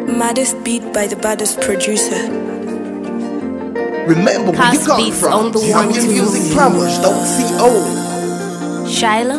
Maddest beat by the baddest producer. Remember where you come from. Zambian Music Plumbers, .co. Shiloh,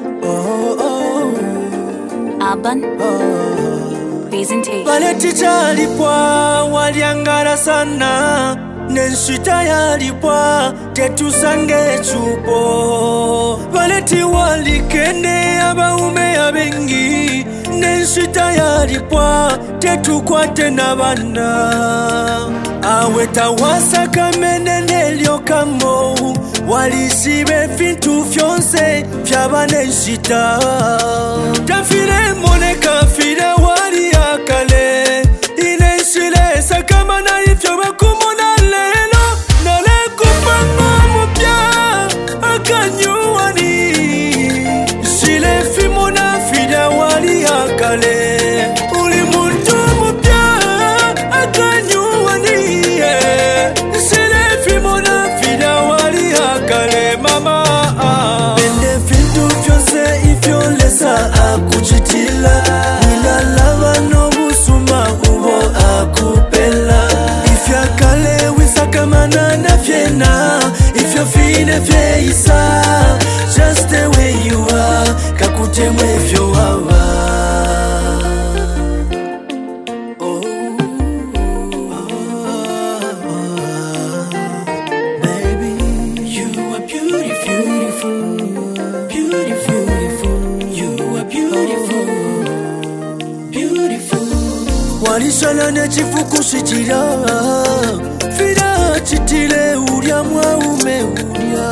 Urban Presentation. Valeticha lipwa waliangara sana, nenshita ya lipwa tetusange chupo. Valeti walikende abaume ya bengi, nenshita ya lipwa tetukwate na bana. Aweta wasaka menenelio kamo, walisibe fintu fyonse fyabane nshita. Tafire moneka fire wali akale, inenshile sakama na ifyo bakumona lelo. Nale kupanga mupya akanyuani, shile fimona fire wali akale. Ulimuntu mupya akanyuani, shile fimona fire wali akale mama. Bende fintu fyonse ifyo lesa akuchitila, ilalava no busuma ubo akupela. Ifya kale wisakamana na fyena, ifyo fine fyeisa, just the way you are, kakutemwe fyo wawa. Walishana ne chifuku shitira, fira chitile uria mwa ume uria.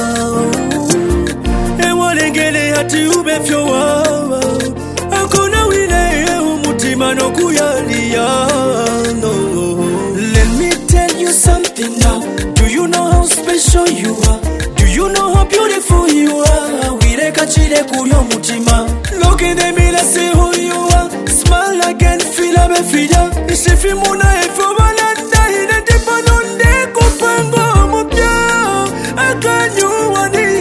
Ewalengele hati ube fyo wawa, akona wile umutima no kuyalia. No. Let me tell you something now. Do you know how special you are? Do you know how beautiful you are? Wile kachile kurio mutima. Look in the mirror, see who you are. Smile again, feel a befida. Isifi muna efo balanda, hine tipa nonde kupango mupya akanyuani.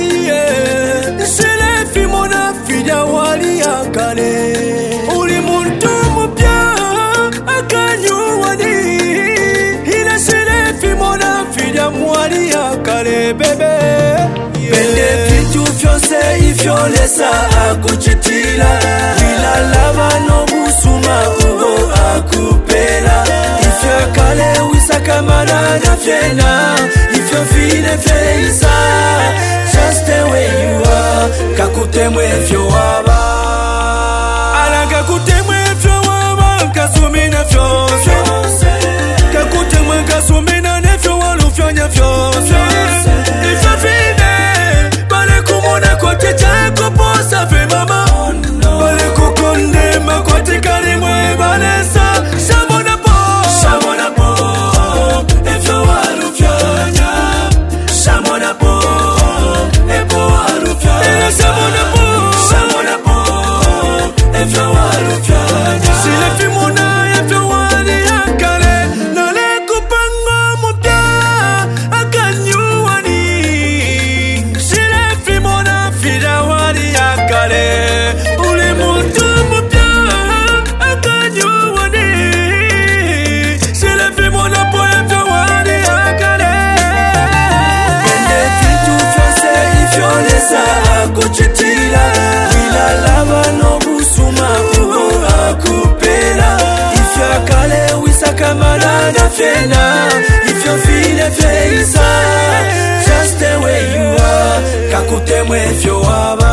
Isilefi muna fida wali akale. Uli muntu mupya akanyuani. Hine silefi muna fida mwali akale bebe. Bende fitu fyose ifyo lesa akuchitila, ilalava no busuma ubo akupela. Ifya kale wisakamana na fyena, ifyo fine fyeisa, just the way you are, kakutemwe fyo waba. Ala kakutemwe fyo waba, kasumina fyo. Kakutemwe kasumina nefyo walu fyonya fyo. Ifyo fine kote chako posa fe mama, bale kukonde makote kalimwe balesa. Shamona po, efyo walu fyanya. Shamona po, epo walu fyanya. Shamona po, efyo walu fyanya. Sile fimona efyo wali akale, nale kupanga mupya akanyuani. Sile fimona fida wali akale, uli muntu mupya akanyuani. Sile fimona po efyo wali akale. Bende fitu fyose ifyo lesa akuchitila, ilalava no busuma ubo akupela. Ifya kale wisakamana na fyena, ifyo fine fyeisa, just the way you are, kakutemwe fyo waba.